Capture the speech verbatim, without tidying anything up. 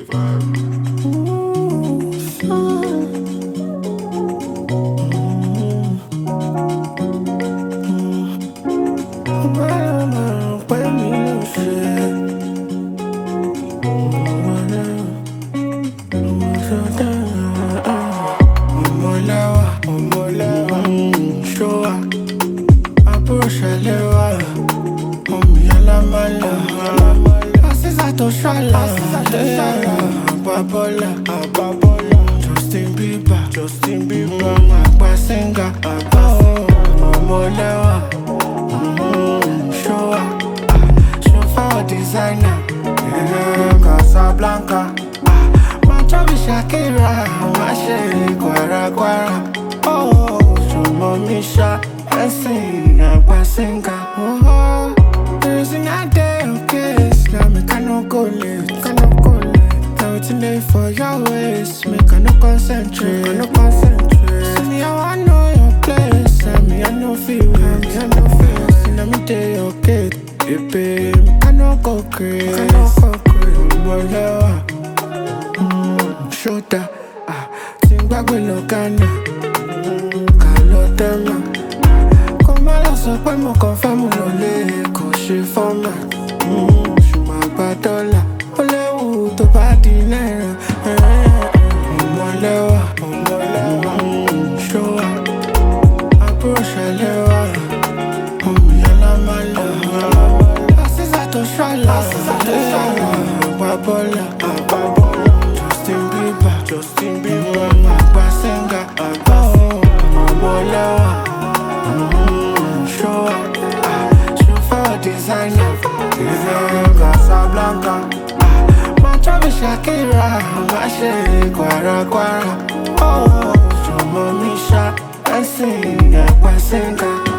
Ababola, Ababola, Justin Bieber, Justin Bieber, Magba singer, oh, Omolewa, mm, show up, show for designer, yeah, Casablanca, Machabi Shakira, Mashe, Guara Guara, oh, Shomo Misha, Essing, Magba singer, oh, there's an idea of case, now me cannot go late, cannot go late. Waiting there for your ways, make I no concentrate, I no concentrate. See me, I wanna know your place, and me I no feel, me I no feel. See now me dey okay, baby, me I no go crazy, I no go crazy. Molewa, mm, shoulder, ah, tingba gbe lo Ghana, kalo tema. Come on, so pé mo confirm lo le, kò ṣe format, mm, ṣùgbọ́n àgbà dọ́là. To bá di náírà, Omolewa, Omolewa, show up, àbúrò ṣẹlẹ́wà, Omiyala Mala, Asisa to ṣọlá, Ababola, Ababola, Justin Bieber, Justin Bieber, Magba singer, oh, Omolewa, show up, show for designer, Casablanca. Machabi Shakira, Mashe, Guara Guara, oh, Shomo Misha, Essing, Magba singer.